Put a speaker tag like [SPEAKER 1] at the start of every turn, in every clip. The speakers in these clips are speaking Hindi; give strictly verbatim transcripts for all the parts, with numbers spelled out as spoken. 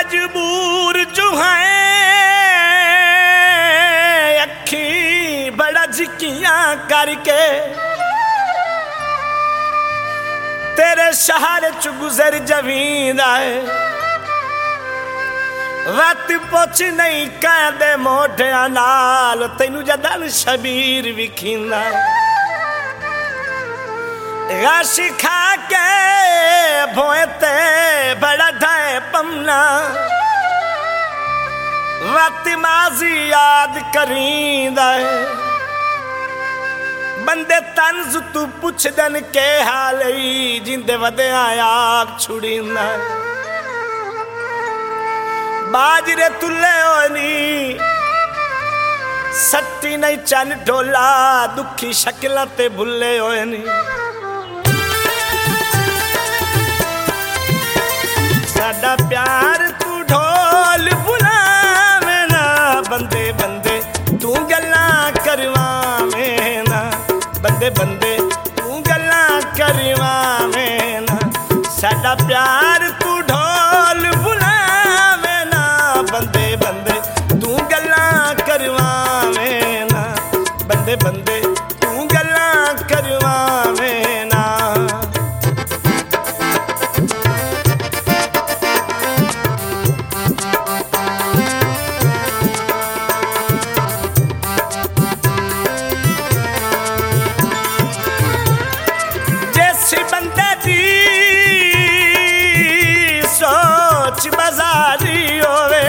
[SPEAKER 1] मजबूर जो है अखी बड़ा जिकियां करके तेरे शहर च गुजर जवींदा है वत पुछ नहीं कहदे मोढियां नाल तैनू जदन शबीर विखींदा गश खा के भोए ते बड़ा ढाए पमना वत माजी याद करींदा है बंदे तंज तू पुछ दन के हाल जिंदे वदे आग छुड़ींदा बाजरे तुले होनी सट्टी नहीं चन ढोला दुखी शक्ल ते भुले होनी साडा प्यार तू ढोल बुलावे ना बंदे बंदे तू गल्ला करवावे ना बंदे बंदे तू गल्ला करवावे ना साडा प्यार तू ढोल बुलावे ना बंदे बंदे तू गल्ला करवावे ना बंदे बंदे तू गल्ला करवावे ना बाजारी होवे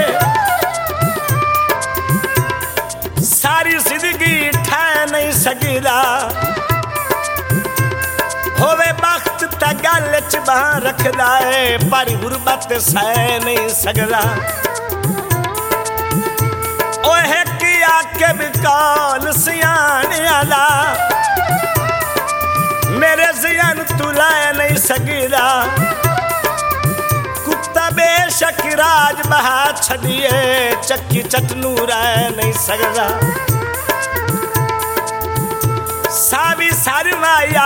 [SPEAKER 1] सारी जिंदगी ठह नहीं सकदा होवे वक्त ता गल च बां रखदा है पर गुरबत सह नहीं सकदा ओए की आके बिकाल सियाने आला मेरे जियान तू ला नहीं सकदा बेशक राज बहा छड़िए चक्की चटनू रह नहीं सकदा सावी सरमाया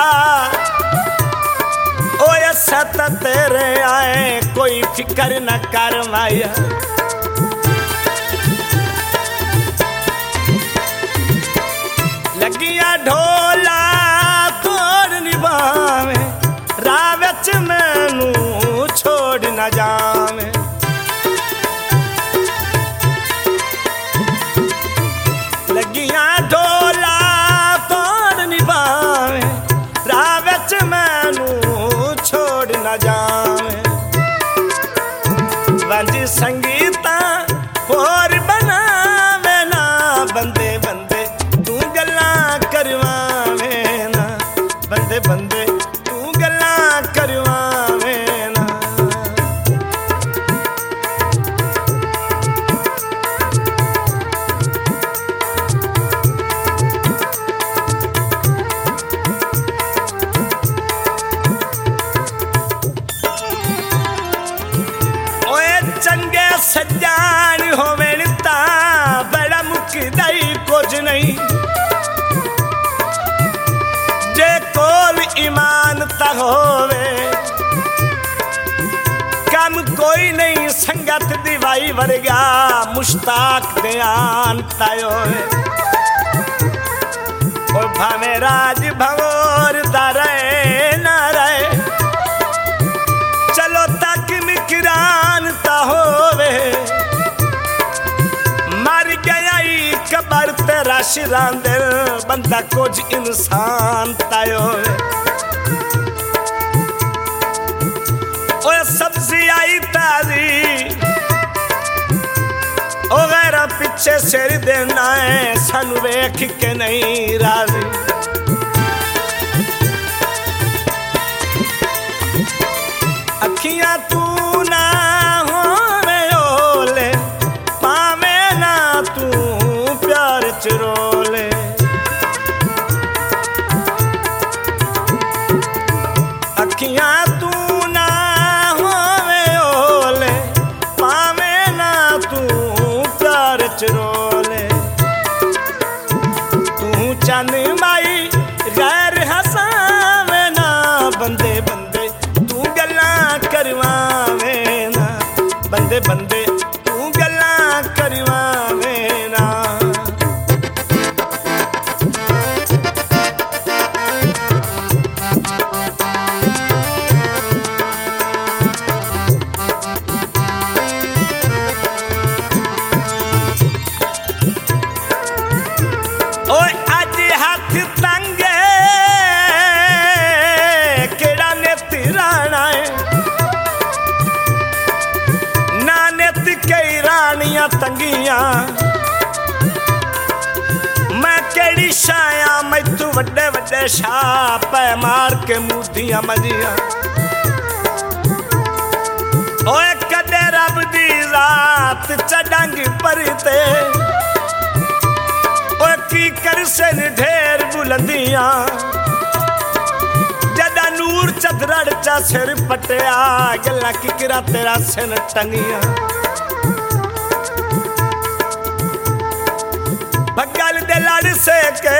[SPEAKER 1] ओए सत तेरे आए कोई फिकर न कर माया लगिया ढोला तोड़ निभावे रावच मैनू छोड़ न जावे लगिया ढोला तोड़ निभावे रावच मैनू छोड़ न जावे वंज संगीता होर बनावे ना बंदे बंदे तू गल्ला करवावे ना बंदे बंदे तू गल्ला करवावे चंगे सजान होवे ता बड़ा मुकदा ही कुछ नहीं जे कोल ईमान ता होवे कम कोई नहीं संगत दिवाई वर्गा मुश्ताक ध्यान तायो और भावे राज भवोर दरे न रहे चलो तक मिकरान ता होवे मर गया कबर तेरा शिरांदिल बंदा कुछ इंसान तायो ओए सब्जी आई ताजी ओ गैरा पीछे सिर देना है सानू वेख के नहीं राजी अखियां तू ना होवे ओले पावे ना तू प्यार चरोले अखियां तू ना होवे ओले पावे ना तू प्यार चरोले तू चन माई गैर हसावे ना बंदे बंदे तू गल्ला करवा करवावे ना। ओए अज हाथ तंगे केड़ा नित राणा है, ना नित कई रानियां तंगियां। मैं केड़ी शाया मैथू वड्डे वड्डे छाप मार के मूदियां मजियां। ओए कदे रब दी रात चडंग परते, की करसन ढेर बुलंदियां। जदा नूर चदरड़ चा सिर पटिया, गल्ला किकरा तेरा सिन टंगियां। भगल दे लड़ से के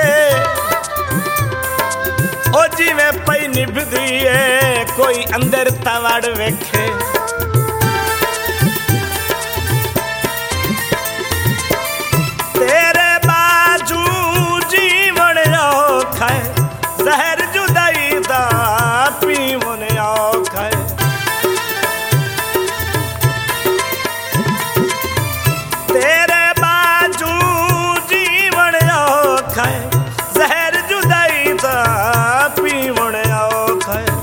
[SPEAKER 1] ओ जिवें पई निभदी है, कोई अंदर तवड़ वेखे। तेरे जहर जुदाई दा पीवन औखा है। तेरे बाजू जीवन औखा है, जहर जुदाई दा पीवन औखा है।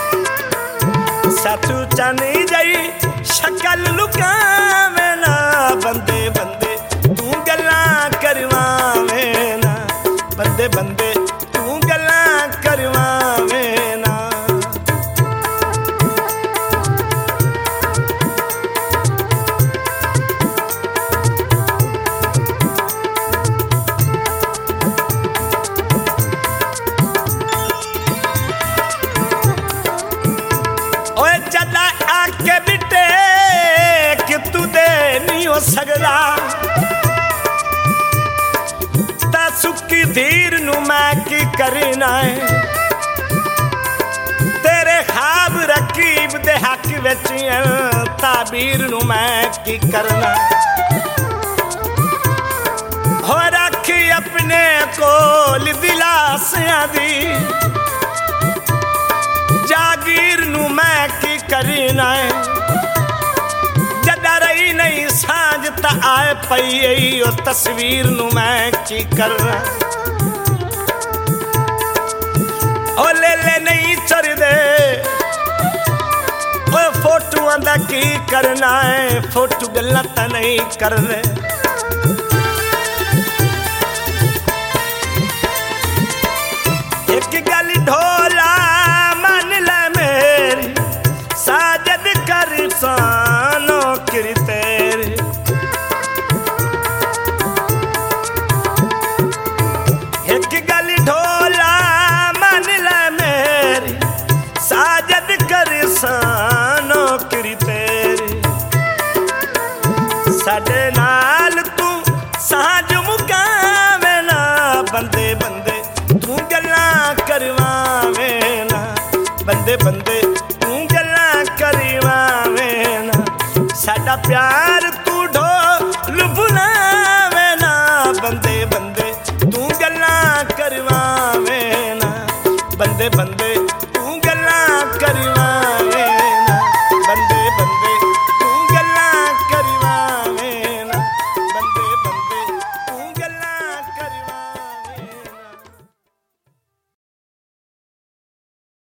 [SPEAKER 1] सचू चनी जाई शक्ल लुकावे ना, बंदे बंदे तू गल्ला करवावे ना। बंदे बंदे सगला ता सुक्की धीर नू मैं की करना है। तेरे ख्वाब रकीब दे हक विच ताबीर नू मैं की करना। हो रख अपने कोल दिलासियां दी, जागीर नू मैं की करना है। रही नहीं सांझ ता आए पई उस तस्वीर नू मैं की करना। ओ ले ले नहीं चरदे ओ फोटुआं दा की करना है, फोटू गल्लां तां नहीं करदे। एक गल ढोला मन ले मेरी, साजद कर सानो किरी तेरे। एक गल ढोला मन ले मेरी, साजद कर सानो किरी तेरे। साडे नाल तू साझ मुकावे ना, बंदे बंदे तू गल्लां करवावे ना। बंदे बंदे तू गल्लां करवावे ना। साडा प्यार